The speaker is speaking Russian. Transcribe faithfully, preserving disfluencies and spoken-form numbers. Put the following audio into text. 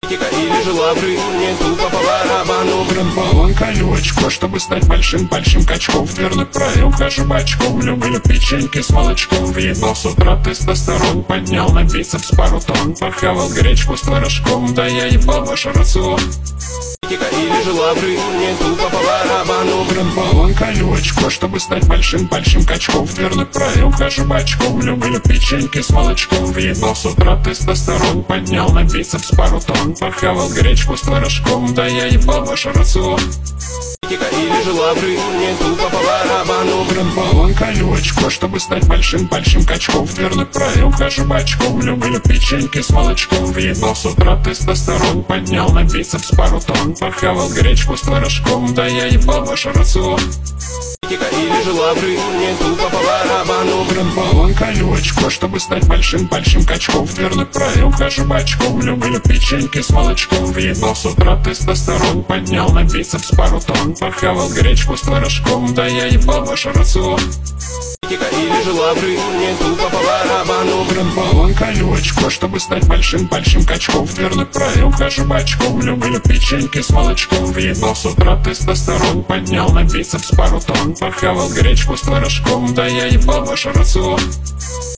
Или жила в жизни тупо по барабану. Баллон колючку, чтобы стать большим-большим качком. В дверной проем хожу бочком. Люблю печеньки с молочком. Въебал с утра тестостерон. Поднял на бицепс пару тонн. Похавал гречку с творожком. Да я ебал ваш рацион. Или жила в жизни тупо по барабану. Баллон колючку, чтобы стать большим-большим качком. В дверной проем хожу бочком. Люблю печеньки с молочком. Въебал с утра тестостерон. Поднял на бицепс пару тонн. Похавал гречку с творожком. Да я ебал ваш рацион. Или жила в жизни тупо по барабану. Баллон колючку, чтобы стать большим-большим качком. В дверной проем хожу бочком. Люблю печеньки с молочком. Въебал с утра тестостерон. Поднял на бицепс пару тонн. Похавал гречку с творожком. Да я ебал ваш рацион. Или жила в жизни тупо по барабану. Баллон колючку, чтобы стать большим-большим качком. В дверной проем хожу бочком. Люблю печеньки с молочком. Въебал с утра тестостерон. Поднял на бицепс пару тонн. Похавал гречку с творожком. Да я ебал ваш рацион. Или жила в жизни тупо по барабану. Баллон колючку, чтобы стать большим-большим качком. В дверной проем хожу бочком. Люблю печеньки с молочком. Въебал с утра тестостерон. Поднял на бицепс пару тонн. Похавал гречку с творожком. Да я ебал ваш рацион.